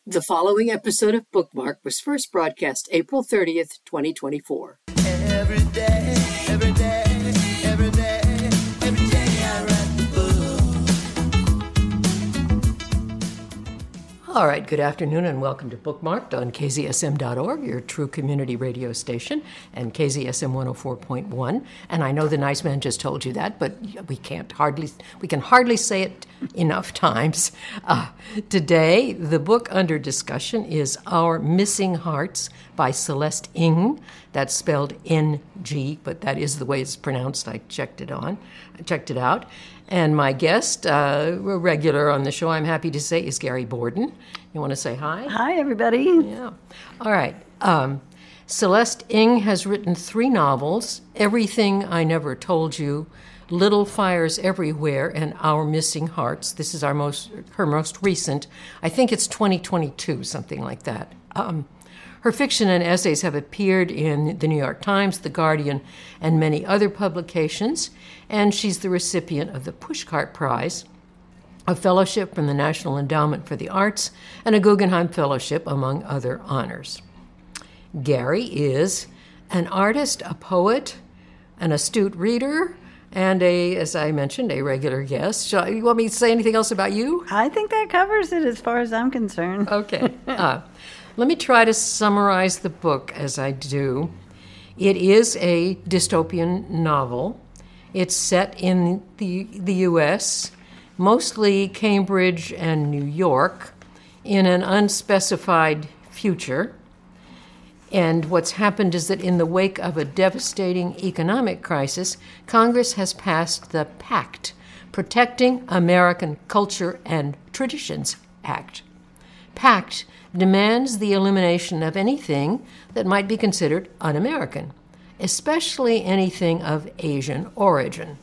The following episode of Bookmark was first broadcast April 30th, 2024. Every day, every day, every day, every day I write the book. All right, good afternoon and welcome to Bookmarked on KZSM.org, your true community radio station, and KZSM 104.1. And I know the nice man just told you that, but we can hardly say it enough times. Today, the book under discussion is Our Missing Hearts by Celeste Ng. That's spelled N-G, but that is the way it's pronounced. I checked it out. And my guest, a regular on the show, I'm happy to say, is Gary Borden. You want to say hi? Hi, everybody. Yeah. All right. Celeste Ng has written 3 novels, Everything I Never Told You, Little Fires Everywhere, and Our Missing Hearts. This is her most recent. I think it's 2022, something like that. Her fiction and essays have appeared in the New York Times, The Guardian, and many other publications, and she's the recipient of the Pushcart Prize, a fellowship from the National Endowment for the Arts, and a Guggenheim Fellowship, among other honors. Gary is an artist, a poet, an astute reader, and as I mentioned, a regular guest. You want me to say anything else about you? I think that covers it as far as I'm concerned. Okay. Let me try to summarize the book as I do. It is a dystopian novel. It's set in the U.S., mostly Cambridge and New York, in an unspecified future. And what's happened is that in the wake of a devastating economic crisis, Congress has passed the PACT, Protecting American Culture and Traditions Act. PACT demands the elimination of anything that might be considered un-American, especially anything of Asian origin.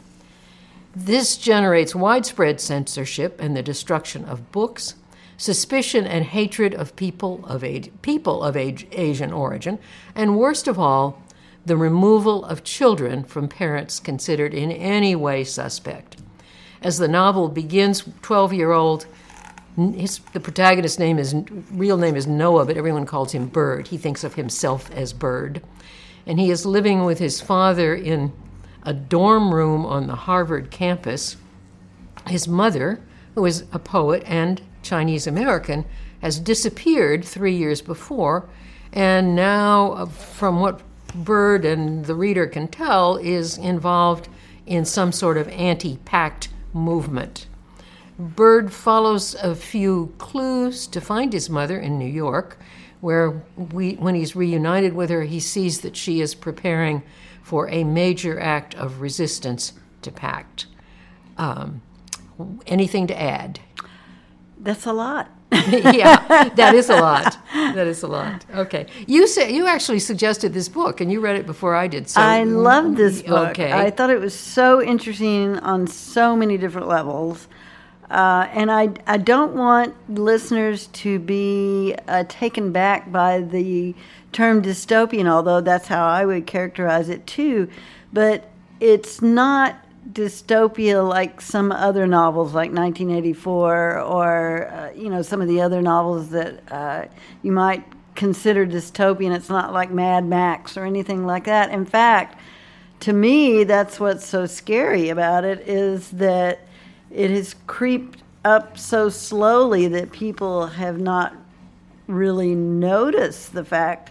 This generates widespread censorship and the destruction of books, suspicion and hatred of people of Asian origin, and worst of all, the removal of children from parents considered in any way suspect. As the novel begins, 12-year-old, the protagonist's real name is Noah, but everyone calls him Bird. He thinks of himself as Bird. And he is living with his father in a dorm room on the Harvard campus. His mother, who is a poet and Chinese American, has disappeared 3 years before, and now, from what Bird and the reader can tell, is involved in some sort of anti-pact movement. Bird follows a few clues to find his mother in New York, where when he's reunited with her, he sees that she is preparing for a major act of resistance to PACT. Anything to add? That's a lot. Yeah, that is a lot. That is a lot. Okay. You actually suggested this book, and you read it before I did. So I loved this book. Okay. I thought it was so interesting on so many different levels. And I don't want listeners to be taken back by the term dystopian, although that's how I would characterize it too. But it's not dystopia like some other novels like 1984 or, some of the other novels that you might consider dystopian. It's not like Mad Max or anything like that. In fact, to me, that's what's so scary about it, is that it has creeped up so slowly that people have not really noticed the fact.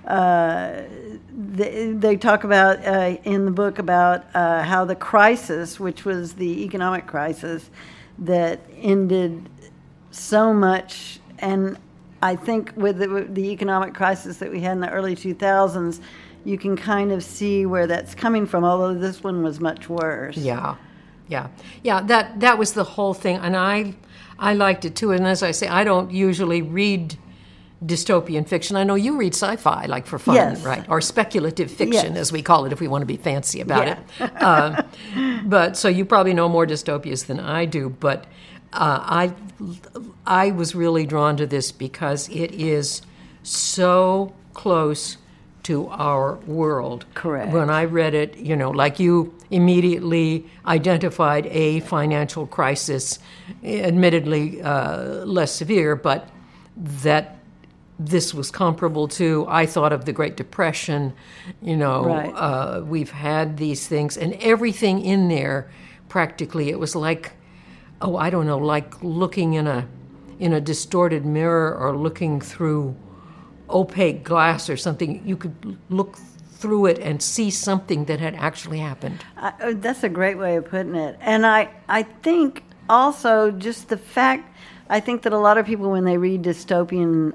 They talk about in the book about how the crisis, which was the economic crisis that ended so much, and I think with the economic crisis that we had in the early 2000s, you can kind of see where that's coming from, although this one was much worse. Yeah. That was the whole thing, and I liked it too. And as I say, I don't usually read dystopian fiction. I know you read sci-fi, like for fun, yes. Right? Or speculative fiction, yes. as we call it, if we want to be fancy about yeah. it. But so you probably know more dystopias than I do. But I was really drawn to this because it is so close to our world. Correct. When I read it, like you immediately identified a financial crisis, admittedly less severe, but that this was comparable to. I thought of the Great Depression, Right. We've had these things, and everything in there, practically, it was like, I don't know, like looking in a distorted mirror or looking through opaque glass or something. You could look through it and see something that had actually happened. That's a great way of putting it. And I think also just the fact, I think that a lot of people, when they read dystopian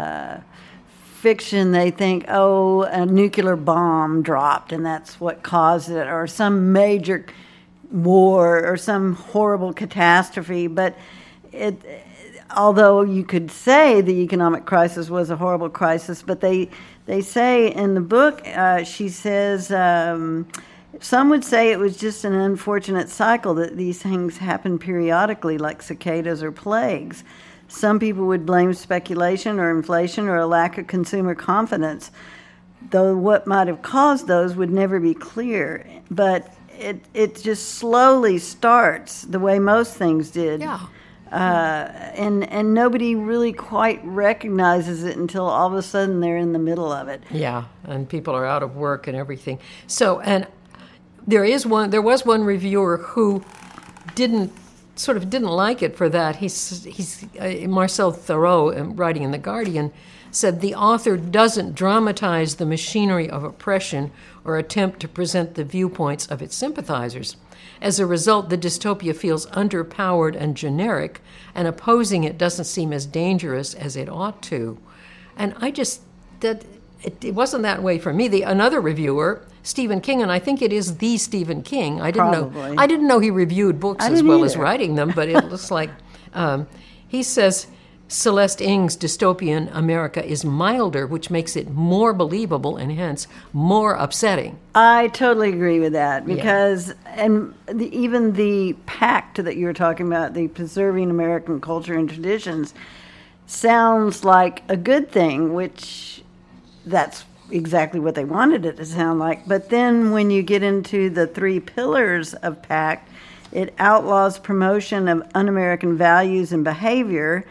fiction, they think, a nuclear bomb dropped and that's what caused it, or some major war or some horrible catastrophe. But although you could say the economic crisis was a horrible crisis, but they say in the book, she says, some would say it was just an unfortunate cycle, that these things happen periodically like cicadas or plagues. Some people would blame speculation or inflation or a lack of consumer confidence, though what might have caused those would never be clear. But it just slowly starts the way most things did. Yeah. And nobody really quite recognizes it until all of a sudden they're in the middle of it. Yeah, and people are out of work and everything. So, and there was one reviewer who didn't like it for that. He's Marcel Thoreau, writing in The Guardian, said the author doesn't dramatize the machinery of oppression or attempt to present the viewpoints of its sympathizers. As a result, the dystopia feels underpowered and generic, and opposing it doesn't seem as dangerous as it ought to. And it wasn't that way for me. Another reviewer, Stephen King, and I think it is the Stephen King. I didn't know he reviewed books as well as writing them, but it looks like he says Celeste Ng's dystopian America is milder, which makes it more believable and hence more upsetting. I totally agree with that, because even the pact that you were talking about, the preserving American culture and traditions, sounds like a good thing, which that's exactly what they wanted it to sound like. But then when you get into the 3 pillars of pact, it outlaws promotion of un-American values and behavior.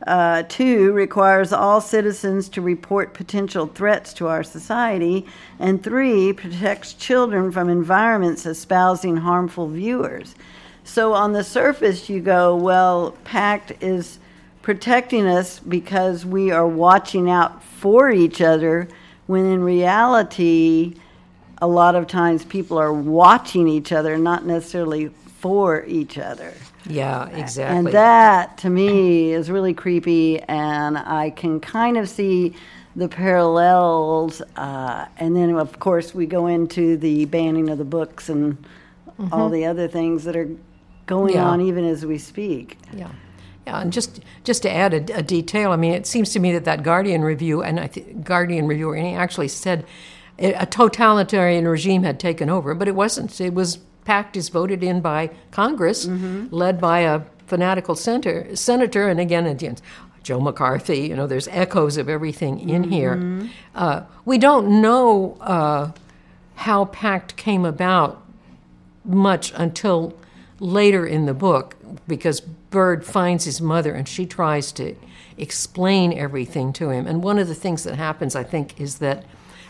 2, requires all citizens to report potential threats to our society. And 3, protects children from environments espousing harmful viewers. So on the surface you go, well, PACT is protecting us because we are watching out for each other, when in reality, a lot of times people are watching each other, not necessarily for each other. Yeah, exactly. And that, to me, is really creepy, and I can kind of see the parallels. And then, of course, we go into the banning of the books and all the other things that are going on even as we speak. Yeah. Yeah, and just to add a detail, I mean, it seems to me that Guardian review, and Guardian reviewer, and he actually said a totalitarian regime had taken over, but it wasn't. It was PACT is voted in by Congress, led by a fanatical senator, and again, Joe McCarthy. There's echoes of everything in here. We don't know how PACT came about much until later in the book, because Byrd finds his mother and she tries to explain everything to him. And one of the things that happens, I think, is that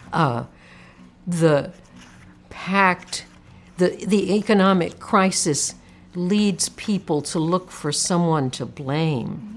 the PACT, the economic crisis, leads people to look for someone to blame.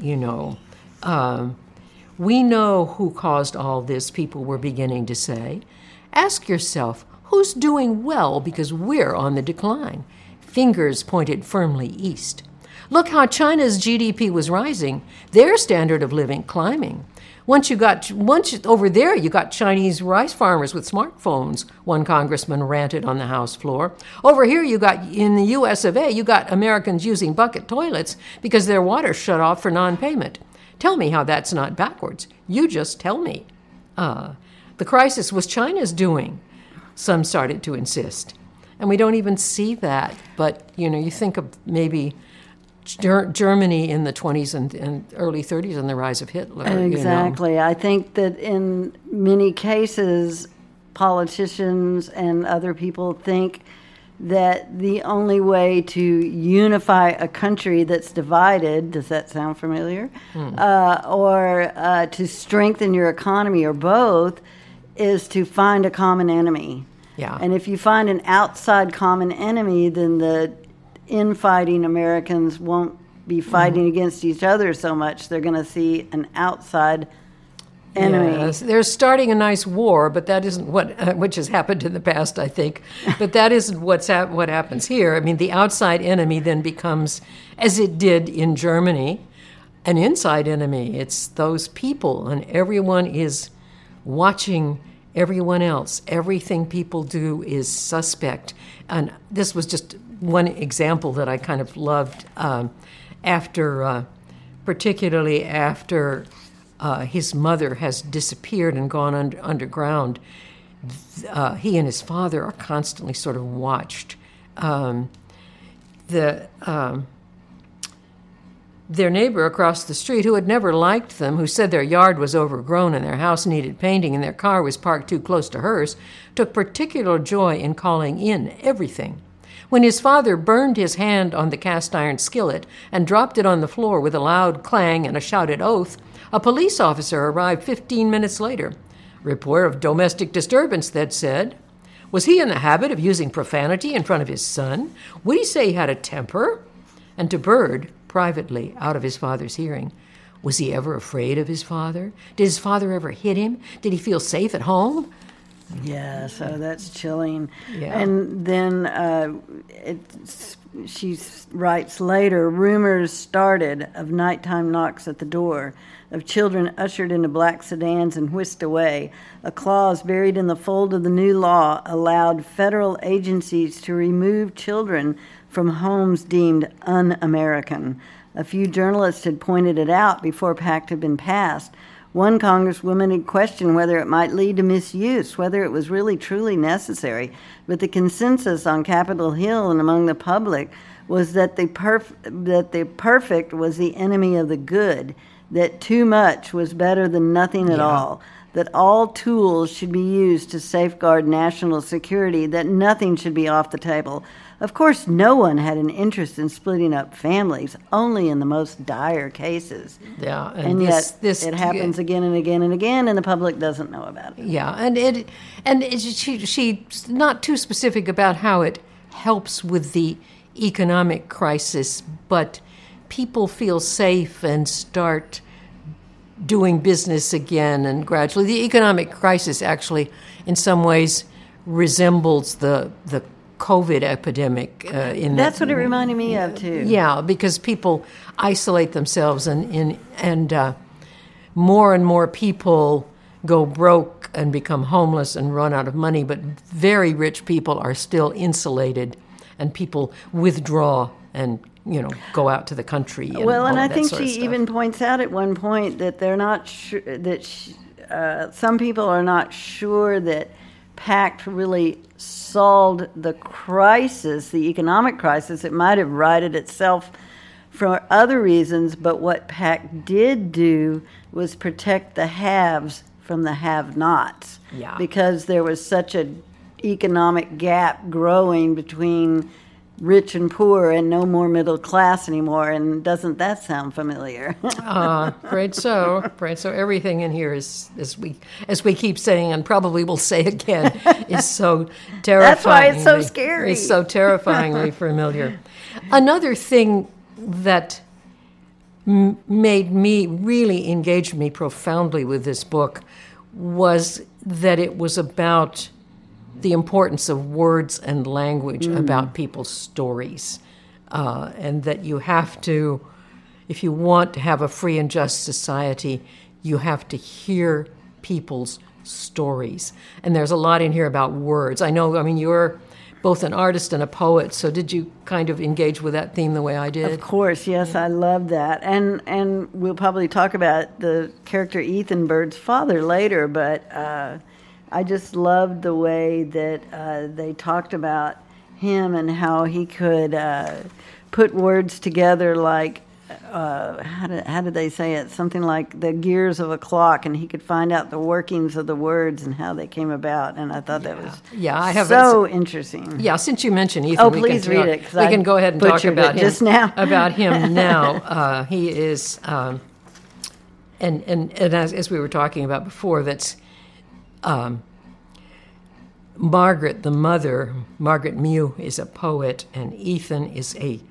We know who caused all this, people were beginning to say. Ask yourself, who's doing well because we're on the decline? Fingers pointed firmly east. Look how China's GDP was rising, their standard of living climbing. Once over there, you got Chinese rice farmers with smartphones, one congressman ranted on the House floor. Over here, in the US of A, you got Americans using bucket toilets because their water's shut off for non-payment. Tell me how that's not backwards. You just tell me. The crisis was China's doing, some started to insist. And we don't even see that. But, you think of maybe Germany in the 20s and early 30s and the rise of Hitler. Exactly. I think that in many cases, politicians and other people think that the only way to unify a country that's divided, does that sound familiar? Or to strengthen your economy, or both, is to find a common enemy. Yeah. And if you find an outside common enemy, then the infighting Americans won't be fighting against each other so much. They're going to see an outside enemy. Yes, they're starting a nice war, but that isn't what which has happened in the past, I think. But that isn't what happens here. I mean, the outside enemy then becomes, as it did in Germany, an inside enemy. It's those people, and everyone is watching everyone else. Everything people do is suspect. And this was just one example that I kind of loved particularly after his mother has disappeared and gone underground. He and his father are constantly sort of watched. Their neighbor across the street, who had never liked them, who said their yard was overgrown and their house needed painting and their car was parked too close to hers, took particular joy in calling in everything. When his father burned his hand on the cast iron skillet and dropped it on the floor with a loud clang and a shouted oath, a police officer arrived 15 minutes later. Report of domestic disturbance, that said. Was he in the habit of using profanity in front of his son? Would he say he had a temper? And to Bird, privately, out of his father's hearing, was he ever afraid of his father? Did his father ever hit him? Did he feel safe at home? Yeah, so that's chilling. Yeah. And then she writes later, rumors started of nighttime knocks at the door, of children ushered into black sedans and whisked away. A clause buried in the fold of the new law allowed federal agencies to remove children from homes deemed un-American. A few journalists had pointed it out before PACT had been passed. One congresswoman had questioned whether it might lead to misuse, whether it was really truly necessary. But the consensus on Capitol Hill and among the public was that the perfect was the enemy of the good, that too much was better than nothing at all, that all tools should be used to safeguard national security, that nothing should be off the table. Of course, no one had an interest in splitting up families, only in the most dire cases. Yeah, and yet it happens again and again and again, and the public doesn't know about it. Yeah, she's not too specific about how it helps with the economic crisis, but people feel safe and start doing business again, and gradually the economic crisis actually, in some ways, resembles the COVID epidemic. That's what it reminded me of too. Yeah, because people isolate themselves, and more and more people go broke and become homeless and run out of money. But very rich people are still insulated, and people withdraw and go out to the country. And well, and I think she even points out at one point that they're not sure that some people are not sure that PACT really solved the crisis, the economic crisis. It might have righted itself for other reasons, but what PACT did do was protect the haves from the have-nots. Yeah. Because there was such an economic gap growing between rich and poor, and no more middle class anymore. And doesn't that sound familiar? Great. So everything in here is, as we keep saying, and probably will say again, is so terrifying. That's why it's so scary. It's so terrifyingly familiar. Another thing that engaged me profoundly with this book was that it was about the importance of words and language about people's stories, and that you have to, if you want to have a free and just society, you have to hear people's stories. And there's a lot in here about words. I mean, you're both an artist and a poet, so did you kind of engage with that theme the way I did? Of course, yes, I love that. And we'll probably talk about the character Ethan Bird's father later, but I just loved the way that they talked about him and how he could put words together like how did they say it? Something like the gears of a clock, and he could find out the workings of the words and how they came about. And I thought that was I have so interesting. Yeah, since you mentioned Ethan, please read it. We can go ahead and talk about him just now. About him now. He is, and as we were talking about before, that's Margaret, the mother. Margaret Mew is a poet, and Ethan is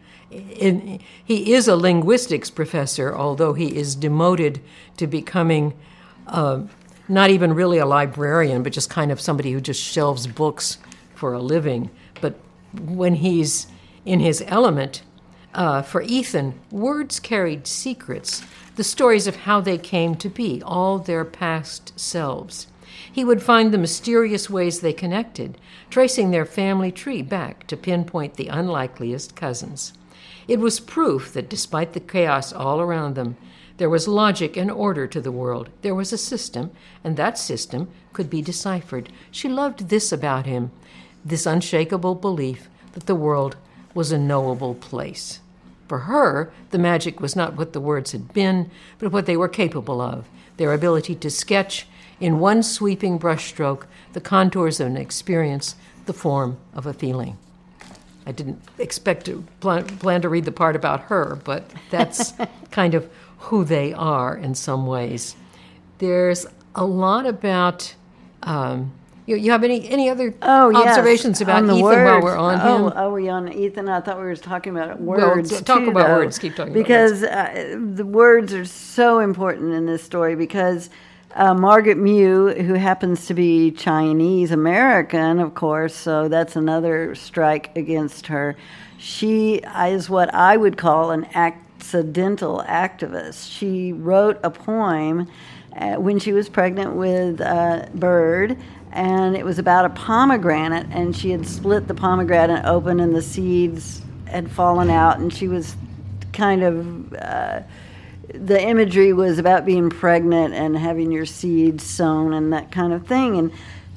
he is a linguistics professor, although he is demoted to becoming not even really a librarian, but just kind of somebody who just shelves books for a living. But when he's in his element, for Ethan, words carried secrets, the stories of how they came to be, all their past selves. He would find the mysterious ways they connected, tracing their family tree back to pinpoint the unlikeliest cousins. It was proof that despite the chaos all around them, there was logic and order to the world. There was a system, and that system could be deciphered. She loved this about him, this unshakable belief that the world was a knowable place. For her, the magic was not what the words had been, but what they were capable of, their ability to sketch in one sweeping brushstroke the contours of an experience, the form of a feeling. I didn't expect to plan to read the part about her, but that's kind of who they are in some ways. There's a lot about. You have any other observations about Ethan while we're on him? Oh, we on Ethan? I thought we were talking about words. Well, talk about though, words. Keep talking because about words. The words are so important in this story because. Margaret Mew, who happens to be Chinese American, of course, so that's another strike against her. She is what I would call an accidental activist. She wrote a poem when she was pregnant with Bird, and it was about a pomegranate, and she had split the pomegranate open, and the seeds had fallen out, and she was kind of... the imagery was about being pregnant and having your seeds sown and that kind of thing. And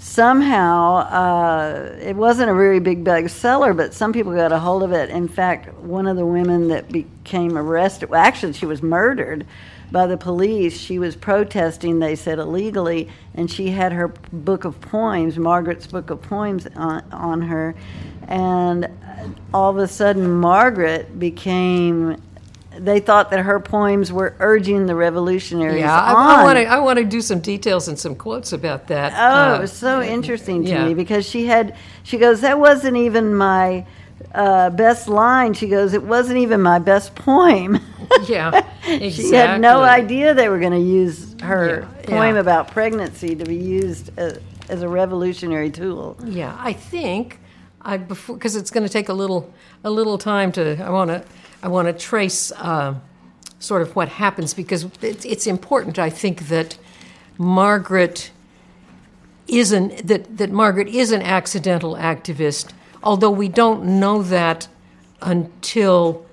somehow it wasn't a very big bestseller, but some people got a hold of it. In fact, one of the women that became arrested, well, actually she was murdered by the police. She was protesting, they said, illegally, and she had her book of poems, Margaret's book of poems, on her. And all of a sudden, Margaret became... They thought that her poems were urging the revolutionaries on. I want to do some details and some quotes about that. Oh, it was so interesting to me because she goes, that wasn't even my best line. She goes, it wasn't even my best poem. Yeah, exactly. She had no idea they were going to use her poem about pregnancy to be used as a revolutionary tool. Yeah, I think because it's going to take a little time to. I want to trace sort of what happens because it's important. I think that Margaret is an accidental activist, although we don't know that until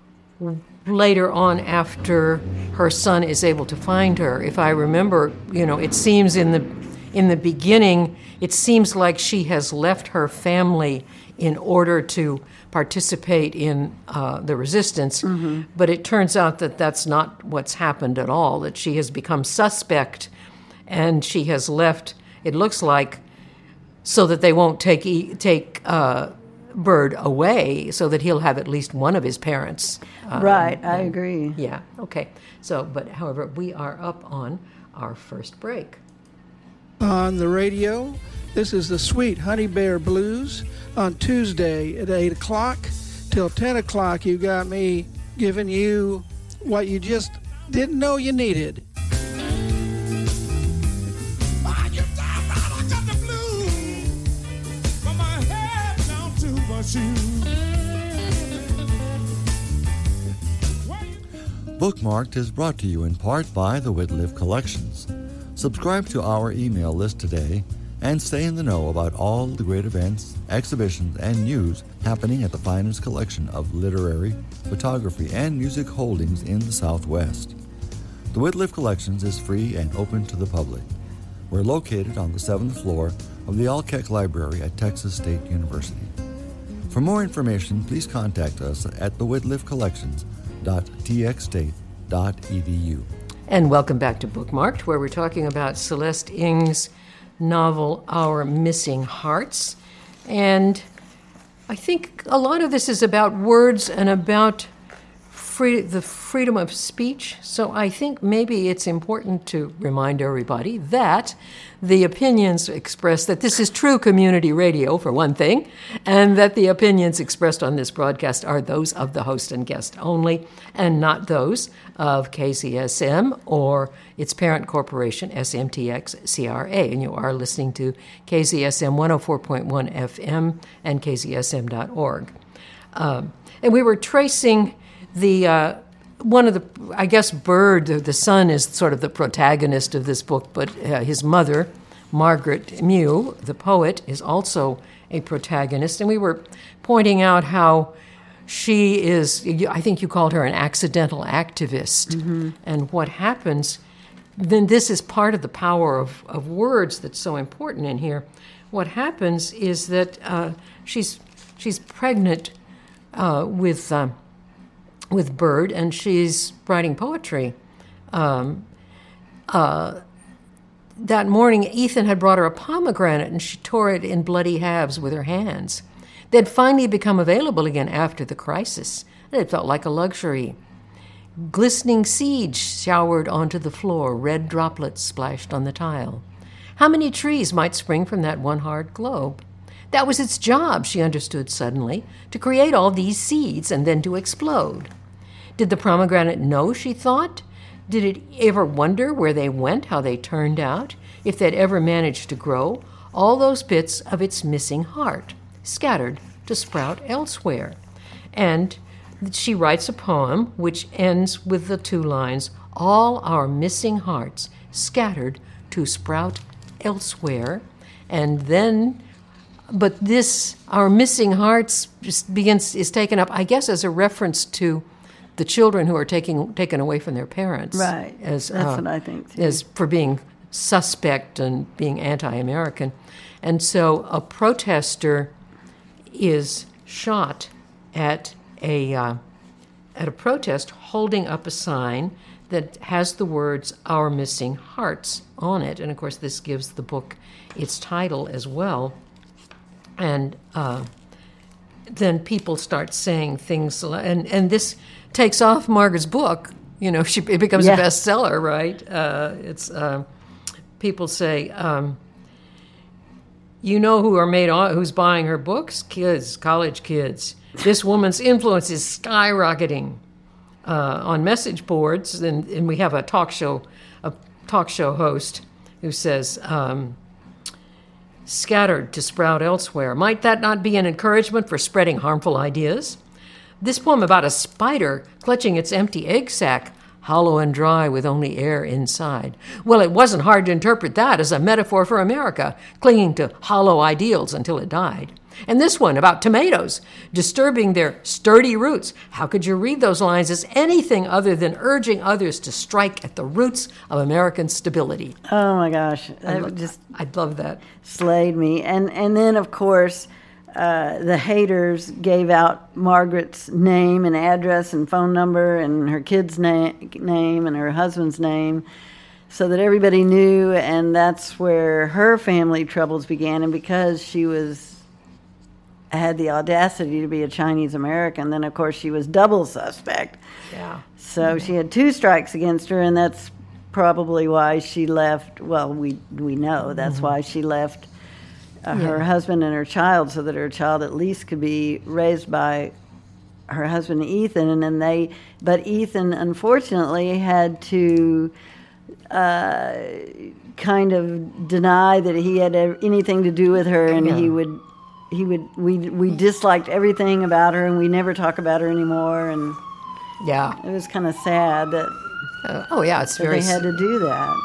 later on after her son is able to find her. If I remember, it seems in the beginning, it seems like she has left her family in order to participate in the resistance, but it turns out that that's not what's happened at all, that she has become suspect and she has left, it looks like, so that they won't take Bird away, so that he'll have at least one of his parents. Right, I agree. Yeah, okay. However, we are up on our first break. On the radio, this is the Sweet Honey Bear Blues. On Tuesday at 8 o'clock till 10 o'clock, you got me giving you what you just didn't know you needed. Bookmarked is brought to you in part by the Whitliff Collections. Subscribe to our email list today and stay in the know about all the great events, exhibitions, and news happening at the finest collection of literary, photography, and music holdings in the Southwest. The Whitliff Collections is free and open to the public. We're located on the 7th floor of the Alkeck Library at Texas State University. For more information, please contact us at the Whitliff Collections www.txstate.edu. And welcome back to Bookmarked, where we're talking about Celeste Ng's novel, Our Missing Hearts. And I think a lot of this is about words and about the freedom of speech. So I think maybe it's important to remind everybody that the opinions expressed, that this is true community radio, for one thing, and that the opinions expressed on this broadcast are those of the host and guest only, and not those of KZSM or its parent corporation, SMTX-CRA. And you are listening to KZSM 104.1 FM and KZSM.org. And we were tracing one of the, I guess, Bird, the son, is sort of the protagonist of this book, but his mother, Margaret Mew, the poet, is also a protagonist. And we were pointing out how she is, I think you called her an accidental activist. Mm-hmm. And what happens, then this is part of the power of words that's so important in here. What happens is that she's pregnant with Bird, and she's writing poetry. That morning, Ethan had brought her a pomegranate, and she tore it in bloody halves with her hands. They had finally become available again after the crisis, and it felt like a luxury. Glistening seeds showered onto the floor, red droplets splashed on the tile. How many trees might spring from that one hard globe? That was its job, she understood suddenly, to create all these seeds and then to explode. Did the pomegranate know, she thought? Did it ever wonder where they went, how they turned out, if they'd ever managed to grow? All those bits of its missing heart, scattered to sprout elsewhere. And she writes a poem which ends with the two lines, all our missing hearts scattered to sprout elsewhere. And then, but this, our missing hearts, is taken up, I guess, as a reference to the children who are taken away from their parents. Right. That's what I think, too. As for being suspect and being anti-American. And so a protester is shot at a protest holding up a sign that has the words, Our Missing Hearts, on it. And, of course, this gives the book its title as well. And then people start saying things, and this takes off Margaret's book. You know, it becomes a bestseller, right? People say, you know who's buying her books? Kids, college kids. This woman's influence is skyrocketing on message boards, and we have a talk show host who says, scattered to sprout elsewhere. Might that not be an encouragement for spreading harmful ideas? This poem about a spider clutching its empty egg sac, hollow and dry with only air inside. Well, it wasn't hard to interpret that as a metaphor for America, clinging to hollow ideals until it died. And this one about tomatoes, disturbing their sturdy roots. How could you read those lines as anything other than urging others to strike at the roots of American stability? Oh, my gosh. I'd love that. Slayed me. And then, of course, the haters gave out Margaret's name and address and phone number and her kid's name and her husband's name so that everybody knew, and that's where her family troubles began. And because she had the audacity to be a Chinese American, then of course she was double suspect. Yeah. So she had two strikes against her, and that's probably why she left. Well, we know that's why she left her husband and her child, so that her child at least could be raised by her husband Ethan. And then but Ethan unfortunately had to kind of deny that he had anything to do with her, and we disliked everything about her, and we never talk about her anymore. And it was kind of sad that it's very they had to do that.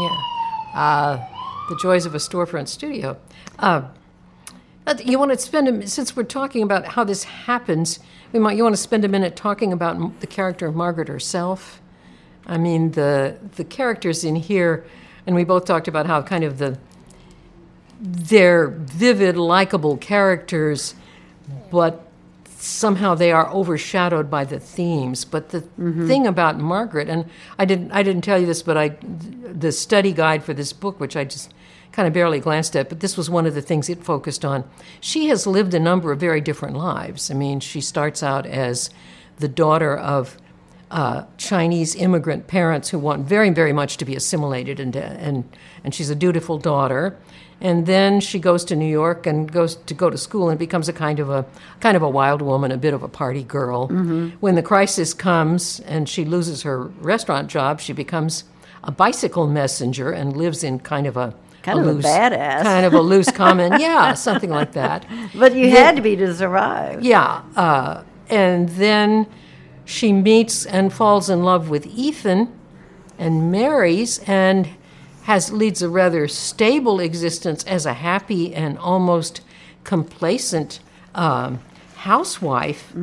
The joys of a storefront studio. You want to since we're talking about how this happens, you want to spend a minute talking about the character of Margaret herself. I mean, the characters in here, and we both talked about how kind of they're vivid, likable characters, but somehow they are overshadowed by the themes. But the thing about Margaret, and I didn't tell you this, but the study guide for this book, which I just kind of barely glanced at, but this was one of the things it focused on. She has lived a number of very different lives. I mean, she starts out as the daughter of Chinese immigrant parents who want very, very much to be assimilated, and she's a dutiful daughter. And then she goes to New York and goes to go to school and becomes a kind of a wild woman, a bit of a party girl. When the crisis comes and she loses her restaurant job, she becomes a bicycle messenger and lives in kind of a loose, badass. kind of a loose common, yeah, something like that. But you had to be to survive. Yeah, and then she meets and falls in love with Ethan and marries and leads a rather stable existence as a happy and almost complacent housewife.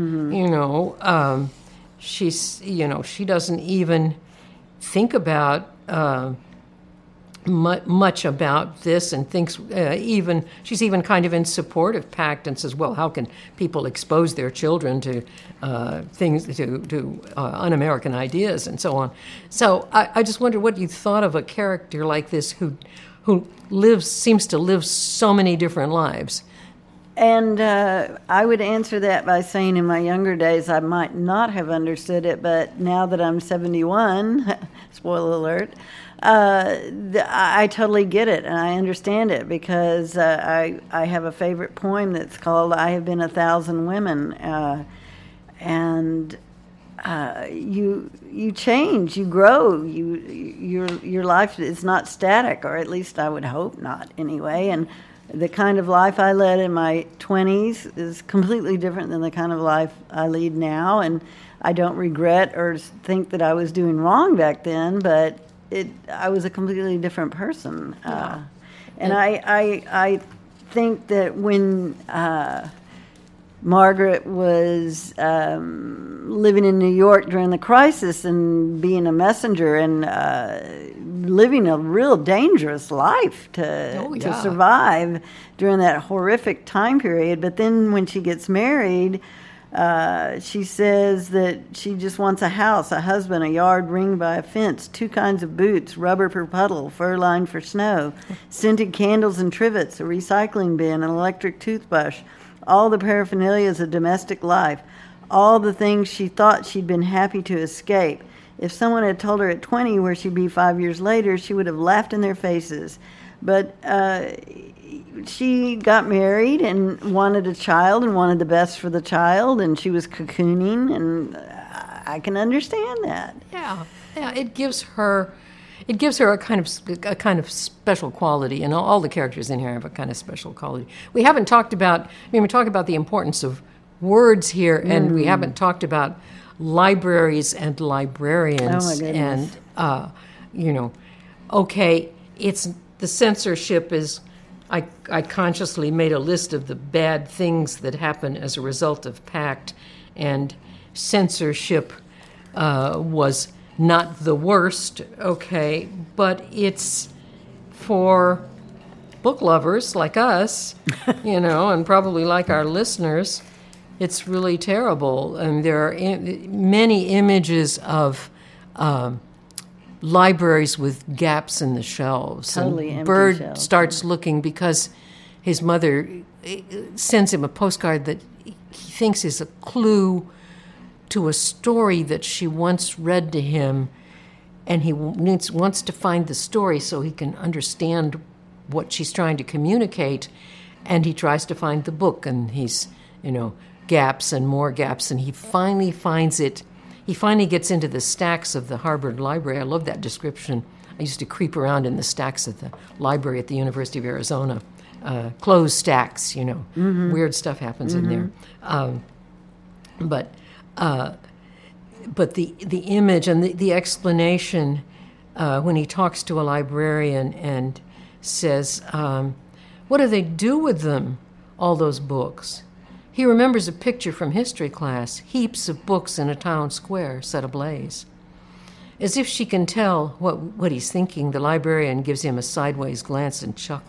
She doesn't even think about much about this, and thinks she's even kind of in support of PACT and says, well, how can people expose their children to things, to un-American ideas and so on. So I just wonder what you thought of a character like this who seems to live so many different lives. And I would answer that by saying in my younger days I might not have understood it, but now that I'm 71, spoiler alert, I totally get it and I understand it, because I have a favorite poem that's called "I Have Been 1,000 Women," and you change, you grow, your life is not static, or at least I would hope not anyway. And the kind of life I led in my 20s is completely different than the kind of life I lead now, and I don't regret or think that I was doing wrong back then, but I was a completely different person. Yeah. And I think that when Margaret was living in New York during the crisis and being a messenger and living a real dangerous life to survive during that horrific time period. But then when she gets married, she says that she just wants a house, a husband, a yard ringed by a fence, 2 kinds of boots, rubber for puddle, fur lined for snow, scented candles and trivets, a recycling bin, an electric toothbrush, all the paraphernalias of domestic life, all the things she thought she'd been happy to escape. If someone had told her at 20 where she'd be 5 years later, she would have laughed in their faces. But she got married and wanted a child and wanted the best for the child, and she was cocooning, and I can understand that. Yeah, it gives her a kind of special quality, and all the characters in here have a kind of special quality. We haven't talked about. we talk about the importance of words here, and we haven't talked about libraries and librarians. Oh my goodness. And okay, it's the censorship is. I consciously made a list of the bad things that happen as a result of PACT, and censorship was not the worst, okay, but it's for book lovers like us, and probably like our listeners, it's really terrible. And there are many images of libraries with gaps in the shelves. Totally and empty Bird shelves. starts looking because his mother sends him a postcard that he thinks is a clue to a story that she once read to him, and he wants to find the story so he can understand what she's trying to communicate, and he tries to find the book, and he's, gaps and more gaps, and he finally finds it. He finally gets into the stacks of the Harvard Library. I love that description. I used to creep around in the stacks at the library at the University of Arizona, closed stacks, Weird stuff happens in there. But the image and the explanation when he talks to a librarian and says, what do they do with them, all those books? He remembers a picture from history class, heaps of books in a town square set ablaze. As if she can tell what he's thinking, the librarian gives him a sideways glance and chuckles.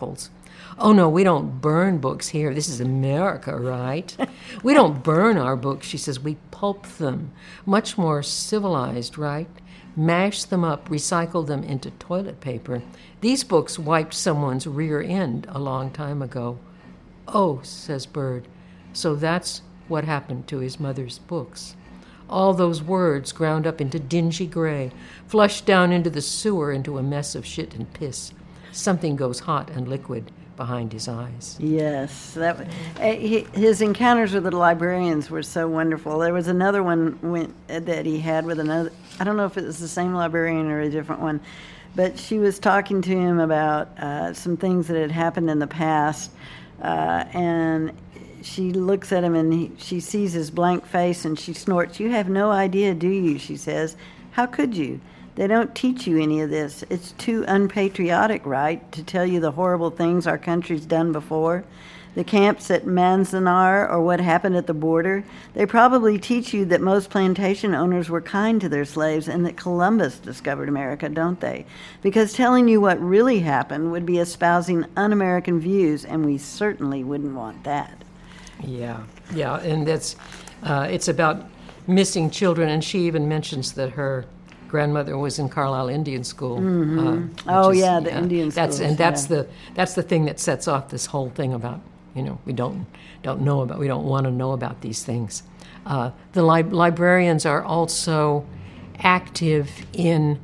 "Oh, no, we don't burn books here. This is America, right? We don't burn our books," she says. "We pulp them. Much more civilized, right? Mash them up, recycle them into toilet paper. These books wiped someone's rear end a long time ago." "Oh," says Bird, "so that's what happened to his mother's books." All those words ground up into dingy gray, flushed down into the sewer into a mess of shit and piss. Something goes hot and liquid behind his eyes. Yes, his encounters with the librarians were so wonderful. There was another one that he had with another. I don't know if it was the same librarian or a different one, but she was talking to him about some things that had happened in the past, and she looks at him and she sees his blank face and she snorts. "You have no idea, do you?" she says. "How could you? They don't teach you any of this. It's too unpatriotic, right, to tell you the horrible things our country's done before? The camps at Manzanar or what happened at the border? They probably teach you that most plantation owners were kind to their slaves and that Columbus discovered America, don't they? Because telling you what really happened would be espousing un-American views, and we certainly wouldn't want that." Yeah, and that's it's about missing children, and she even mentions that her grandmother was in Carlisle Indian School. The Indian schools. That's the thing that sets off this whole thing about we don't want to know about these things. The librarians are also active in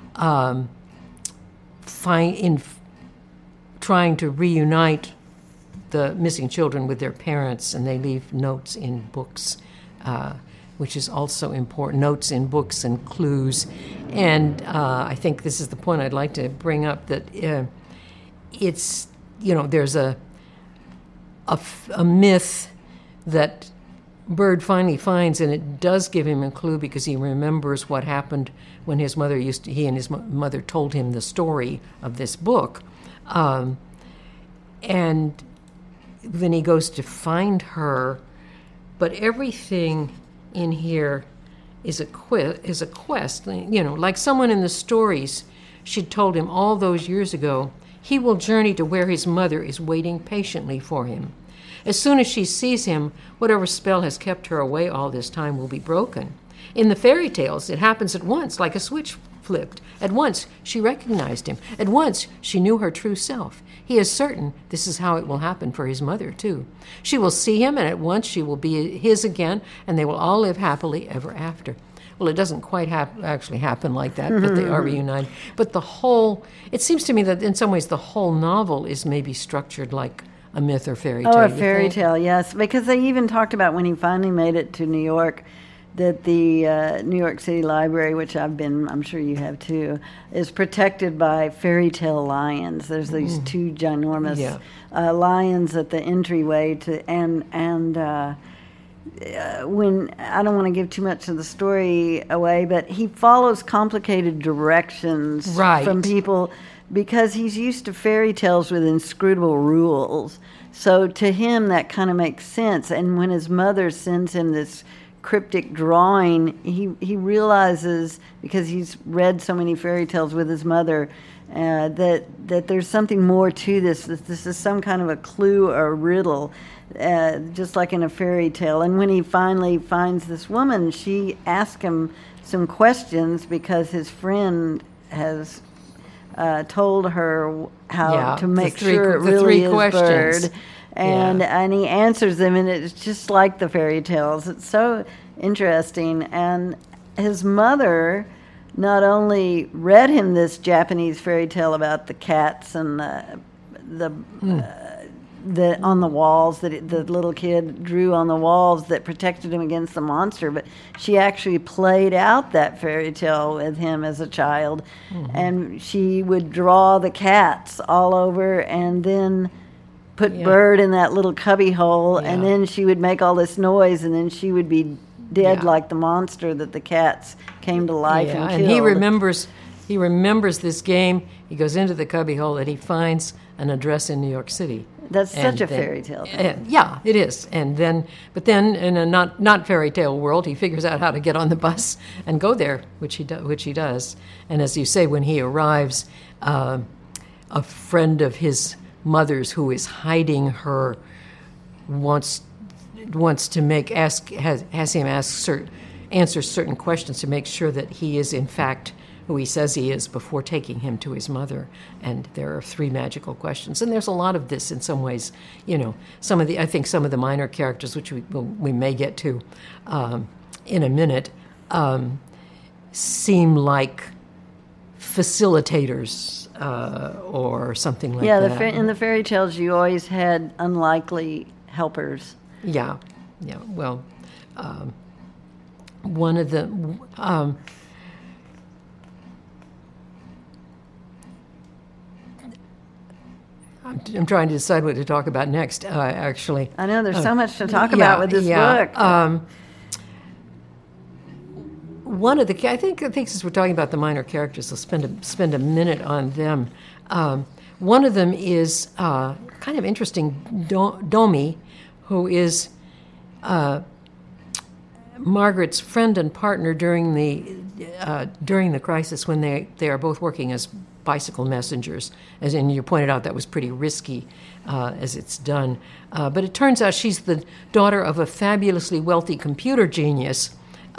trying to reunite the missing children with their parents, and they leave notes in books, which is also important. Notes in books and clues. And I think this is the point I'd like to bring up, that it's, there's a myth that Bird finally finds, and it does give him a clue because he remembers what happened when he and his mother told him the story of this book. And then he goes to find her, but everything in here is a quest. Like someone in the stories she'd told him all those years ago, he will journey to where his mother is waiting patiently for him. As soon as she sees him, whatever spell has kept her away all this time will be broken. In the fairy tales, it happens at once, like a switch flipped. At once, she recognized him. At once, she knew her true self. He is certain this is how it will happen for his mother, too. She will see him, and at once she will be his again, and they will all live happily ever after. Well, it doesn't quite actually happen like that, but they are reunited. But it seems to me that in some ways the whole novel is maybe structured like a myth or fairy tale. Oh, a fairy tale, yes. Because they even talked about when he finally made it to New York, that the New York City Library, which I'm sure you have too, is protected by fairy tale lions. There's these two ginormous lions at the entryway when I don't want to give too much of the story away, but he follows complicated directions from people because he's used to fairy tales with inscrutable rules. So to him, that kind of makes sense. And when his mother sends him this cryptic drawing, he realizes, because he's read so many fairy tales with his mother, that there's something more to this, that this is some kind of a clue or a riddle, just like in a fairy tale. And when he finally finds this woman, she asks him some questions because his friend has told her how to make sure it really is Bird. And he answers them, and it's just like the fairy tales. It's so interesting. And his mother not only read him this Japanese fairy tale about the cats and the on the walls that the little kid drew on the walls that protected him against the monster, but she actually played out that fairy tale with him as a child, and she would draw the cats all over and then put Bird in that little cubby hole, and then she would make all this noise, and then she would be dead like the monster that the cats came to life and killed. And he remembers this game. He goes into the cubby hole and he finds an address in New York City. That's such a fairy tale thing. Yeah, it is. But then in a not fairy tale world, he figures out how to get on the bus and go there, which he does. And as you say, when he arrives, a friend of his mothers who is hiding her wants to has him answer certain questions to make sure that he is in fact who he says he is before taking him to his mother. And there are 3 magical questions. And there's a lot of this in some ways. Some of the minor characters, which we may get to in a minute, seem like facilitators or something like that. Yeah, in the fairy tales, you always had unlikely helpers. Yeah. Well, one of the I'm trying to decide what to talk about next. Actually, I know there's so much to talk about with this book. One of the I think since we're talking about the minor characters, I'll spend a minute on them. One of them is kind of interesting. Domi, who is Margaret's friend and partner during the crisis when they are both working as bicycle messengers. As in, you pointed out, that was pretty risky as it's done. But it turns out she's the daughter of a fabulously wealthy computer genius.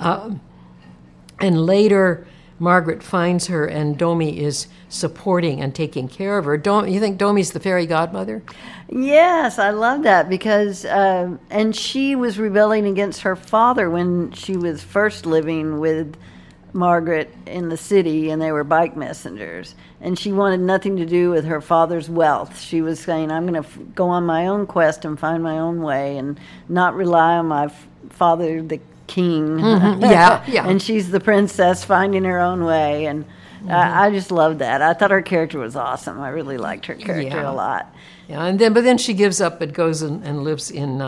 And later, Margaret finds her, and Domi is supporting and taking care of her. You think Domi's the fairy godmother? Yes, I love that because, and she was rebelling against her father when she was first living with Margaret in the city, and they were bike messengers. And she wanted nothing to do with her father's wealth. She was saying, I'm going to go on my own quest and find my own way and not rely on my father, the king. Mm-hmm. Yeah. And she's the princess finding her own way. And I just loved that. I thought her character was awesome. I really liked her character a lot. Yeah, but then she gives up but goes and lives in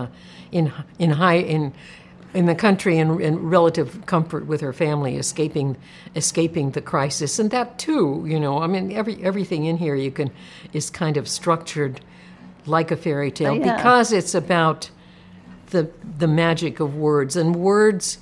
the country in relative comfort with her family, escaping the crisis. And that too, everything in here is kind of structured like a fairy tale because it's about the magic of words. And words,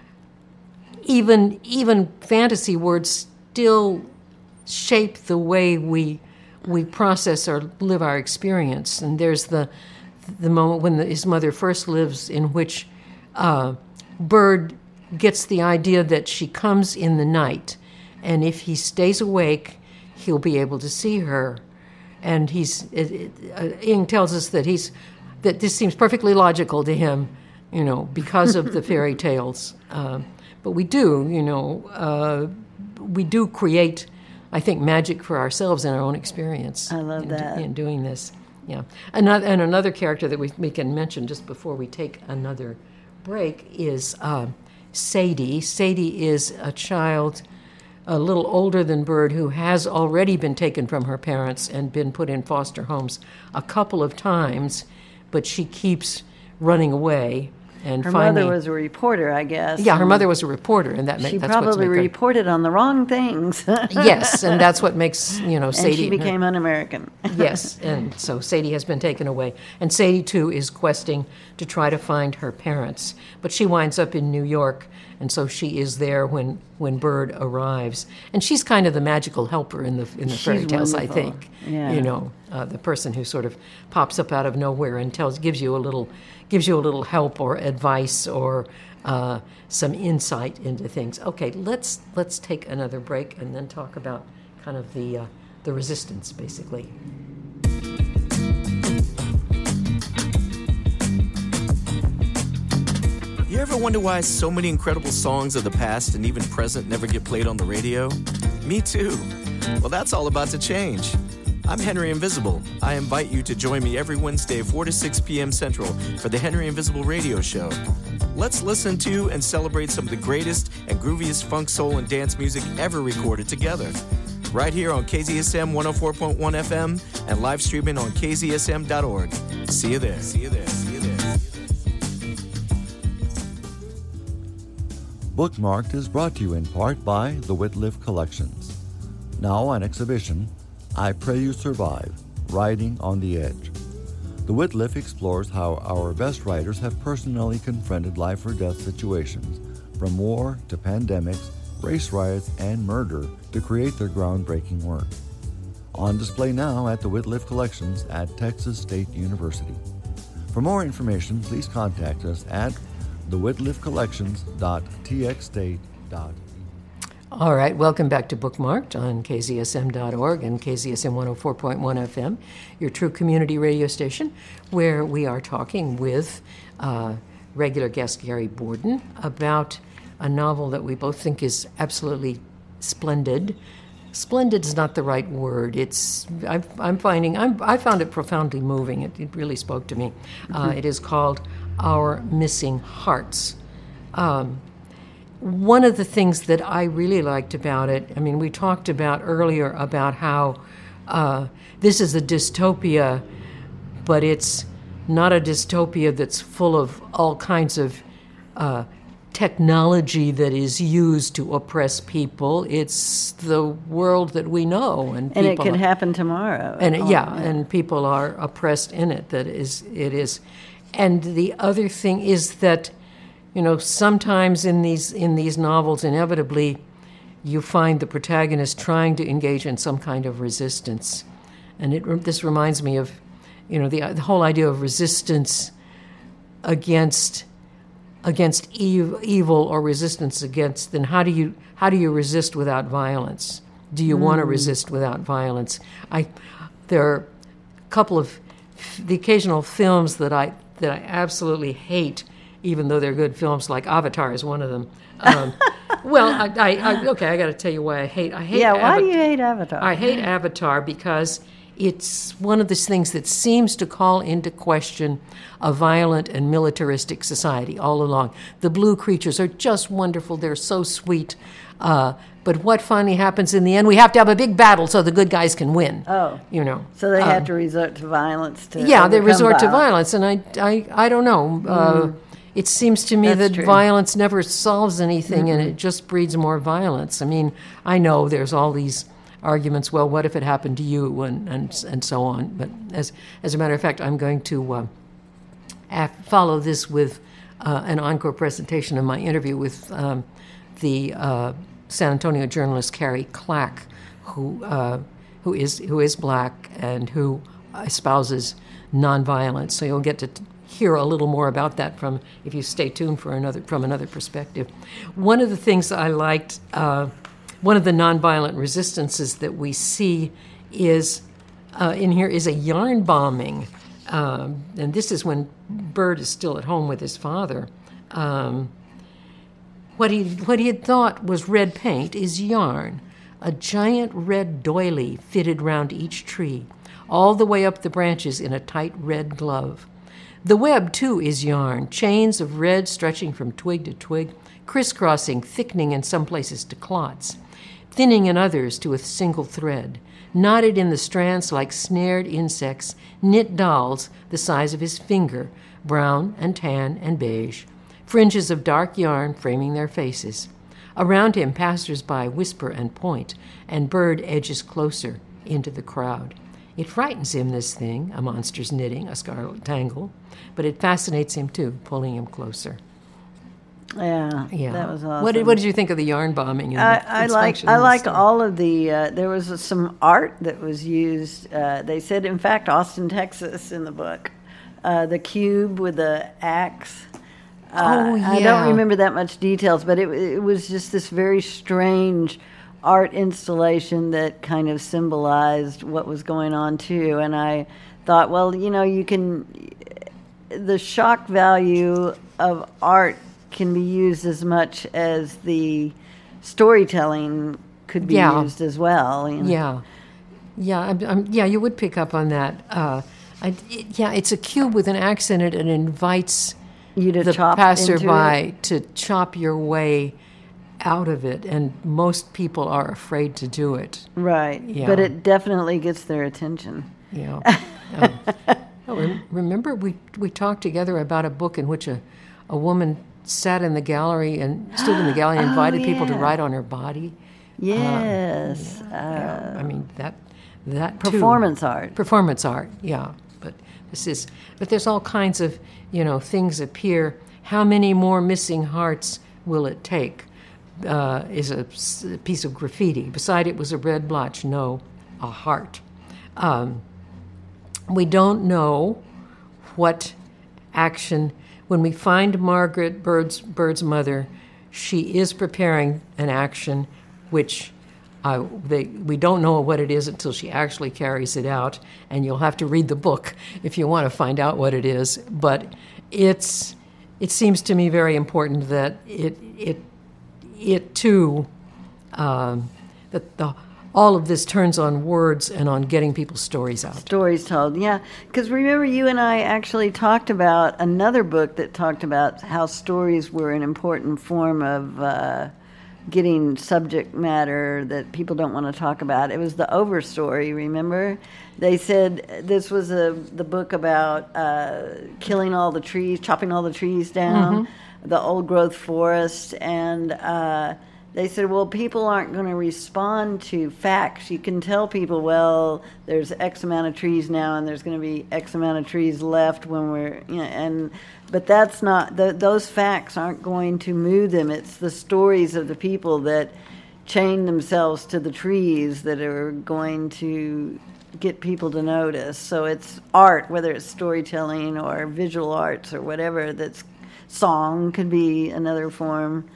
even fantasy words, still shape the way we process or live our experience. And there's the moment when his mother first lives, in which Bird gets the idea that she comes in the night, and if he stays awake, he'll be able to see her. And Ing tells us that this seems perfectly logical to him, because of the fairy tales. But we do create, I think, magic for ourselves in our own experience. I love that. In doing this. Yeah. Another character that we can mention just before we take another break is Sadie. Sadie is a child a little older than Bird who has already been taken from her parents and been put in foster homes a couple of times, but she keeps running away. And her finally, mother was a reporter, I guess. Yeah, her mother was a reporter, and she probably reported on the wrong things. Yes, and that's what makes Sadie. And she became un-American. Yes, and so Sadie has been taken away, and Sadie too is questing to try to find her parents, but she winds up in New York, and so she is there when Bird arrives, and she's kind of the magical helper in the fairy tales, wonderful. I think. Yeah. The person who sort of pops up out of nowhere and gives you a little help or advice or some insight into things. Okay, let's take another break and then talk about kind of the resistance, basically. You ever wonder why so many incredible songs of the past and even present never get played on the radio? Me too. Well, that's all about to change. I'm Henry Invisible. I invite you to join me every Wednesday, 4 to 6 p.m. Central, for the Henry Invisible Radio Show. Let's listen to and celebrate some of the greatest and grooviest funk, soul, and dance music ever recorded together. Right here on KZSM 104.1 FM and live streaming on kzsm.org. See you there. See you there. See you there. Bookmarked is brought to you in part by the Whitliff Collections. Now on exhibition, I Pray You Survive, Riding on the Edge. The Whitliff explores how our best writers have personally confronted life or death situations, from war to pandemics, race riots, and murder, to create their groundbreaking work. on display now at the Whitliff Collections at Texas State University. For more information, please contact us at thewhitliffcollections.txstate.edu. All right, welcome back to Bookmarked on KZSM.org and KZSM 104.1 FM, your true community radio station, where we are talking with regular guest Gary Borden about a novel that we both think is absolutely splendid. Splendid is not the right word. I found it profoundly moving. It really spoke to me. It is called Our Missing Hearts. One of the things that I really liked about it, I mean, we talked about earlier about how this is a dystopia, but it's not a dystopia that's full of all kinds of technology that is used to oppress people. It's the world that we know, and it can happen tomorrow. And and people are oppressed in it. It is. And the other thing is that, you know, sometimes in these novels, inevitably, you find the protagonist trying to engage in some kind of resistance, and this reminds me of, you know, the whole idea of resistance against evil or resistance against. Then how do you resist without violence? Do you want to resist without violence? There are a couple of the occasional films that I absolutely hate, even though they're good films, like Avatar is one of them. Well, I got to tell you why I hate. Yeah, why do you hate Avatar? I hate Avatar because it's one of those things that seems to call into question a violent and militaristic society all along. The blue creatures are just wonderful. They're so sweet. But what finally happens in the end? We have to have a big battle so the good guys can win. Oh. You know. So they have to resort to violence to they resort to violence. And I don't know. It seems to me that violence never solves anything, and it just breeds more violence. I mean, I know there's all these arguments, well, what if it happened to you, and so on. But as a matter of fact, I'm going to follow this with an encore presentation of my interview with the San Antonio journalist Carrie Clack, who is black and who espouses nonviolence. So you'll get to hear a little more about that if you stay tuned from another perspective. One of the things I liked. One of the nonviolent resistances that we see is in here is a yarn bombing, and this is when Bird is still at home with his father. What he had thought was red paint is yarn, a giant red doily fitted round each tree, all the way up the branches in a tight red glove. The web, too, is yarn, chains of red stretching from twig to twig, crisscrossing, thickening in some places to clots, thinning in others to a single thread, knotted in the strands like snared insects, knit dolls the size of his finger, brown and tan and beige, fringes of dark yarn framing their faces. Around him, passers-by whisper and point, and Bird edges closer into the crowd. It frightens him, this thing, a monster's knitting, a scarlet tangle, but it fascinates him too, pulling him closer. Yeah, that was awesome. What did you think of the yarn bombing? I like all of the. There was some art that was used. They said, in fact, Austin, Texas, in the book, the cube with the axe. I don't remember that much details, but it was just this very strange art installation that kind of symbolized what was going on too. And I thought, well, you know, the shock value of art can be used as much as the storytelling could be used as well. You know? Yeah, you would pick up on that. It's a cube with an axe in it, and invites you to the chop passerby to chop your way out of it, and most people are afraid to do it. Right, but it definitely gets their attention. Yeah. Remember we talked together about a book in which a woman stood in the gallery and invited people to write on her body. Yes. I mean that performance too. art. Performance art, yeah. But there's all kinds of, things appear. How many more missing hearts will it take? Is a piece of graffiti. Beside it was a red blotch. No, a heart. We don't know what action. When we find Margaret Bird's mother, she is preparing an action which we don't know what it is until she actually carries it out, and you'll have to read the book if you want to find out what it is. But it seems to me very important that it too, that all of this turns on words and on getting people's stories out. Stories told, yeah. Because remember, you and I actually talked about another book that talked about how stories were an important form of getting subject matter that people don't want to talk about. It was the Overstory, remember? They said this was the book about killing all the trees, chopping all the trees down, the old growth forest, and they said, well, people aren't going to respond to facts. You can tell people, well, there's X amount of trees now, and there's going to be X amount of trees left when we're, but that's not, those facts aren't going to move them. It's the stories of the people that chain themselves to the trees that are going to get people to notice. So it's art, whether it's storytelling or visual arts or whatever, that's song could be another form.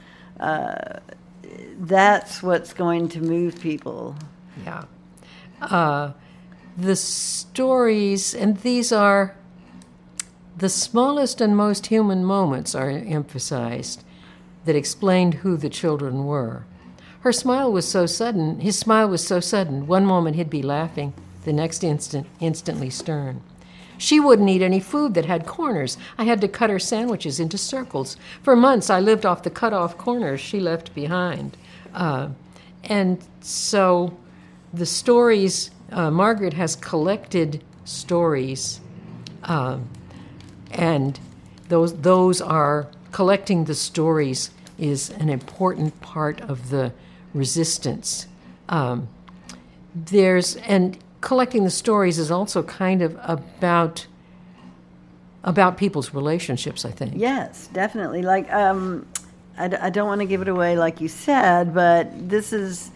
That's what's going to move people. Yeah. The stories, and these are the smallest and most human moments are emphasized that explained who the children were. Her smile was so sudden, his smile was so sudden, one moment he'd be laughing, the next instant, instantly stern. She wouldn't eat any food that had corners. I had to cut her sandwiches into circles. For months, I lived off the cut-off corners she left behind. And so the stories, Margaret has collected stories, and those are, collecting the stories is an important part of the resistance. And collecting the stories is also kind of about people's relationships, I think. Yes, definitely. Like, I don't want to give it away, like you said, but this is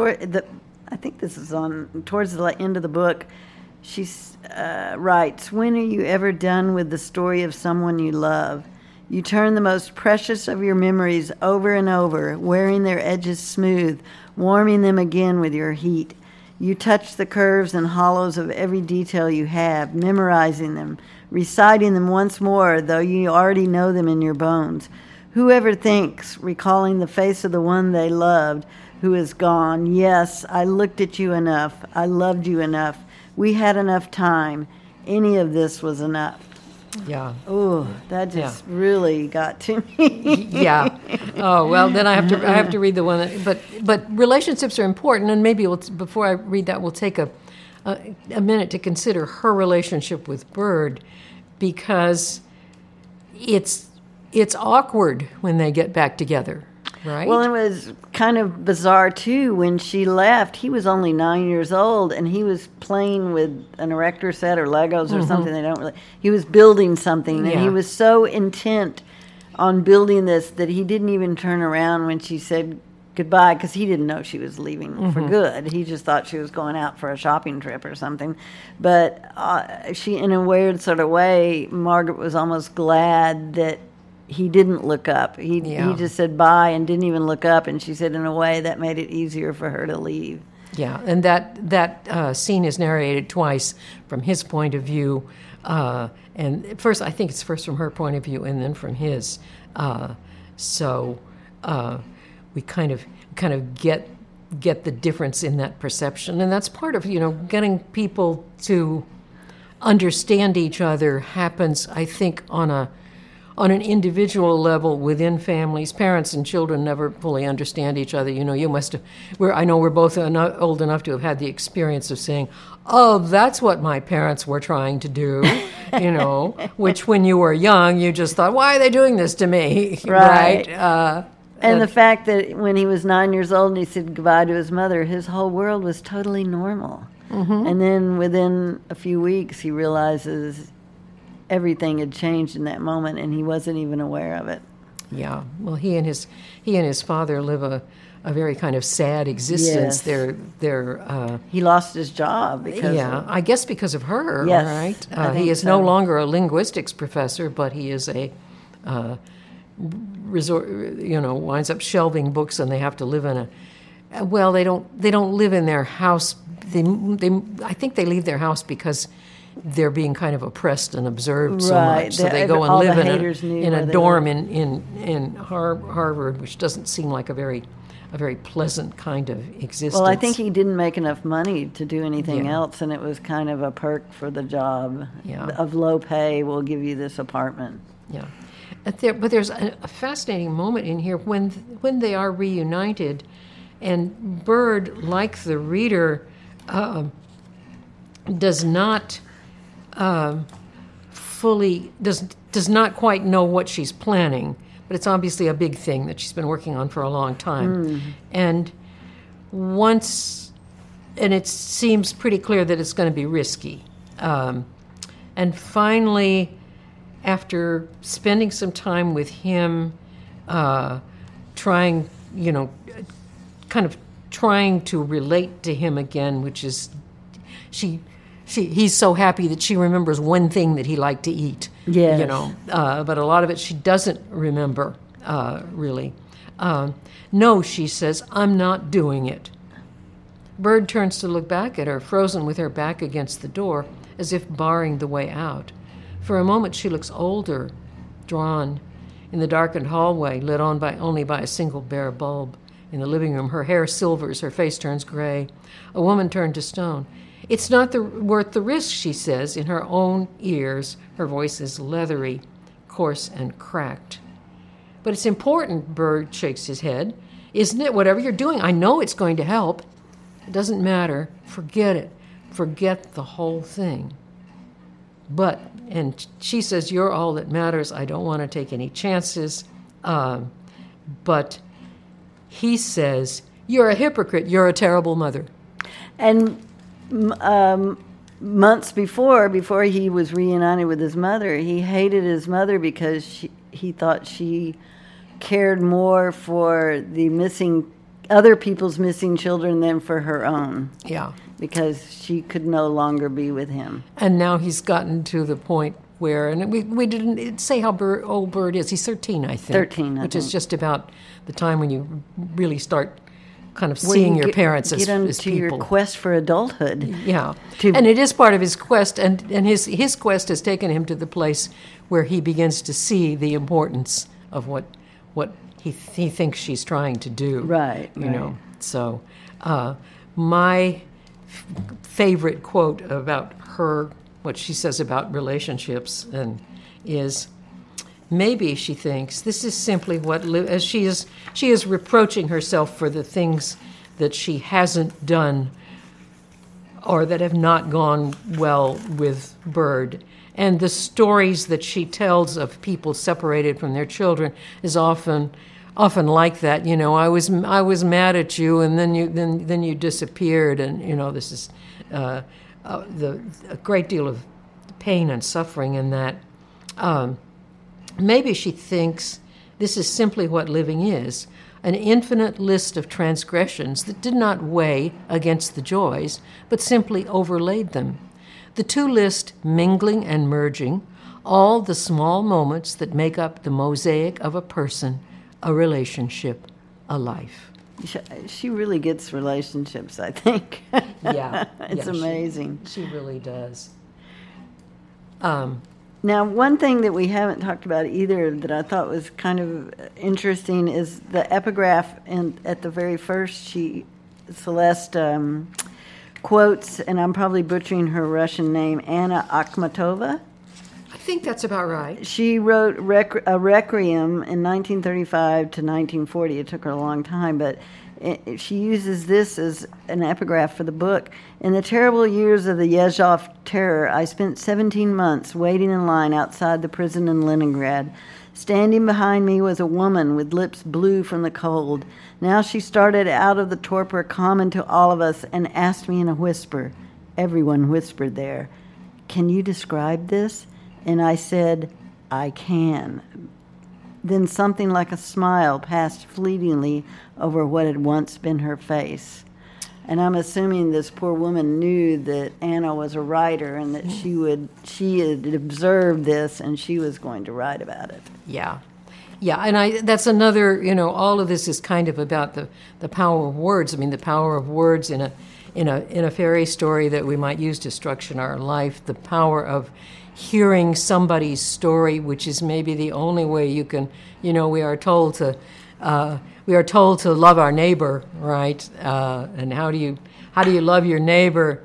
I think this is towards the end of the book. She writes, "When are you ever done with the story of someone you love? You turn the most precious of your memories over and over, wearing their edges smooth, warming them again with your heat. You touch the curves and hollows of every detail you have, memorizing them, reciting them once more, though you already know them in your bones. Whoever thinks, recalling the face of the one they loved, who is gone, yes, I looked at you enough, I loved you enough, we had enough time, any of this was enough." Yeah. Oh, that just really got to me. Yeah. Oh, well, then I have to read the one. But relationships are important, and maybe before I read that, we'll take a minute to consider her relationship with Bird, because it's awkward when they get back together, right? Well, it was kind of bizarre, too. When she left, he was only 9 years old, and he was playing with an erector set or Legos or something. He was building something, and he was so intent on building this that he didn't even turn around when she said goodbye, because he didn't know she was leaving for good. He just thought she was going out for a shopping trip or something. But she, in a weird sort of way, Margaret was almost glad that he didn't look up. He just said bye and didn't even look up. And she said, in a way, that made it easier for her to leave. Yeah, and that scene is narrated twice from his point of view. And first, I think it's first from her point of view and then from his. So we kind of get the difference in that perception. And that's part of, getting people to understand each other happens, I think, on an individual level within families. Parents and children never fully understand each other. You must have. I know we're both old enough to have had the experience of saying, "Oh, that's what my parents were trying to do," which when you were young, you just thought, "Why are they doing this to me?" Right. And the fact that when he was 9 years old and he said goodbye to his mother, his whole world was totally normal. And then within a few weeks, he realizes everything had changed in that moment, and he wasn't even aware of it. Yeah. Well, he and his father live very kind of sad existence. Yes. They're He lost his job because I guess because of her, Yes, right? I think He is so. no longer a linguistics professor, but he is a resort. Winds up shelving books, and they have to live in a. Well, they don't live in their house. I think they leave their house because they're being kind of oppressed and observed so Right. much. So they go and All live the in haters knew a where they dorm were. in Harvard, which doesn't seem like a very pleasant kind of existence. Well, I think he didn't make enough money to do anything Yeah. else, and it was kind of a perk for the job Yeah. of low pay. We'll give you this apartment. Yeah, but there's a fascinating moment in here when they are reunited, and Bird, like the reader, does not does not quite know what she's planning, but it's obviously a big thing that she's been working on for a long time, and it seems pretty clear that it's going to be risky, and finally, after spending some time with him, trying to relate to him again, which is he's so happy that she remembers one thing that he liked to eat. Yes. But a lot of it she doesn't remember really. No, she says, I'm not doing it. Bird turns to look back at her, frozen with her back against the door, as if barring the way out. For a moment she looks older, drawn. In the darkened hallway, lit on only by a single bare bulb. In the living room, her hair silvers, her face turns gray. A woman turned to stone. It's not worth the risk, she says, in her own ears. Her voice is leathery, coarse, and cracked. But it's important, Bird shakes his head. Isn't it? Whatever you're doing, I know it's going to help. It doesn't matter. Forget it. Forget the whole thing. But, and she says, you're all that matters. I don't want to take any chances. But he says, you're a hypocrite. You're a terrible mother. And months before he was reunited with his mother, he hated his mother because he thought she cared more for the other people's missing children than for her own. Yeah. Because she could no longer be with him. And now he's gotten to the point where, and we didn't say how old Bird is. He's 13, I think. 13, which I is think. just about the time when you really start kind of seeing your parents as get as into people. your quest for adulthood. Yeah, and it is part of his quest, and his quest has taken him to the place where he begins to see the importance of what he thinks she's trying to do. Right, you right. know. So, my favorite quote about her, what she says about relationships, and is. Maybe, she thinks, this is simply as she is reproaching herself for the things that she hasn't done or that have not gone well with Bird. And the stories that she tells of people separated from their children is often like that. You know, I was mad at you, and then you disappeared, and you know, this is a great deal of pain and suffering in that. Maybe she thinks this is simply what living is, an infinite list of transgressions that did not weigh against the joys, but simply overlaid them. The two lists mingling and merging, all the small moments that make up the mosaic of a person, a relationship, a life. She really gets relationships, I think. Yeah. It's amazing. She really does. Now, one thing that we haven't talked about either that I thought was kind of interesting is the epigraph at the very first. Celeste quotes, and I'm probably butchering her Russian name, Anna Akhmatova. I think that's about right. She wrote a Requiem in 1935 to 1940. It took her a long time, but she uses this as an epigraph for the book. In the terrible years of the Yezhov terror, I spent 17 months waiting in line outside the prison in Leningrad. Standing behind me was a woman with lips blue from the cold. Now she started out of the torpor common to all of us and asked me in a whisper. Everyone whispered there. Can you describe this? And I said, I can. then something like a smile passed fleetingly over what had once been her face. And I'm assuming this poor woman knew that Anna was a writer and that she had observed this and she was going to write about it. Yeah. Yeah, and that's another, all of this is kind of about the power of words. I mean, the power of words in a fairy story that we might use to structure our life, the power of hearing somebody's story, which is maybe the only way you can, we are told to love our neighbor, right? And how do you love your neighbor?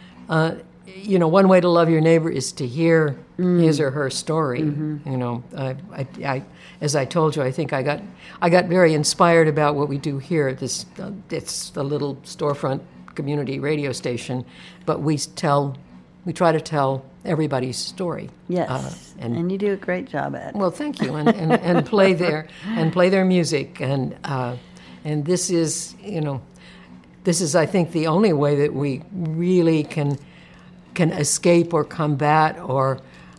One way to love your neighbor is to hear his or her story. I as I told you, I think I got very inspired about what we do here. It's a little storefront community radio station, but we try to tell everybody's story. Yes, and you do a great job at it. Well, thank you, and play their music, and this is I think the only way that we really can escape or combat or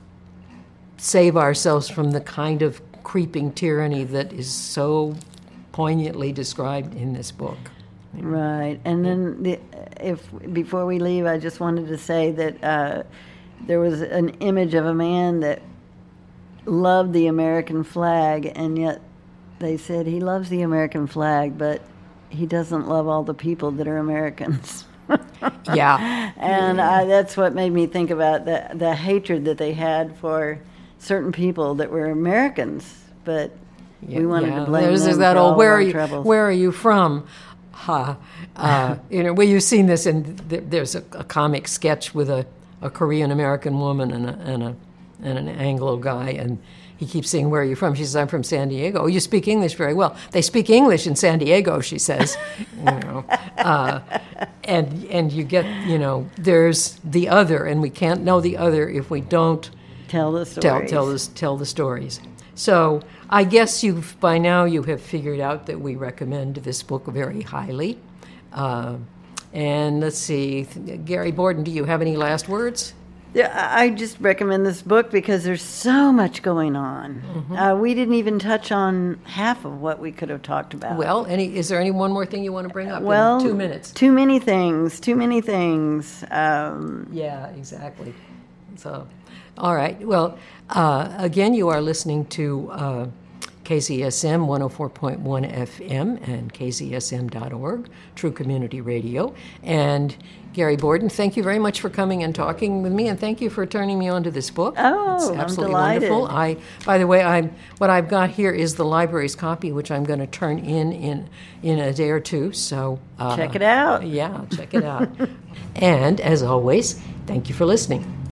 save ourselves from the kind of creeping tyranny that is so poignantly described in this book. Right, and then before we leave, I just wanted to say that there was an image of a man that loved the American flag, and yet they said he loves the American flag, but he doesn't love all the people that are Americans. Yeah. And that's what made me think about the hatred that they had for certain people that were Americans, but we wanted to blame them There's that for old, all where our are you? troubles. Where are you from? Well, you've seen this, and there's a comic sketch with a Korean American woman and an Anglo guy, and he keeps saying, "Where are you from?" She says, "I'm from San Diego." "Oh, you speak English very well." "They speak English in San Diego," she says. And you get, there's the other, and we can't know the other if we don't Tell the stories. tell the stories. So I guess by now you have figured out that we recommend this book very highly. And let's see, Gary Borden, do you have any last words? Yeah, I just recommend this book because there's so much going on. Mm-hmm. We didn't even touch on half of what we could have talked about. Well, is there any one more thing you want to bring up Well, in 2 minutes? Too many things. Yeah, exactly. So, all right. Well, again, you are listening to KZSM 104.1 FM and KZSM.org, True Community Radio. And Gary Borden, thank you very much for coming and talking with me, and thank you for turning me on to this book. Oh, it's I'm absolutely delighted. wonderful. By the way, what I've got here is the library's copy, which I'm going to turn in a day or two. So check it out. Yeah, check it out. And as always, thank you for listening.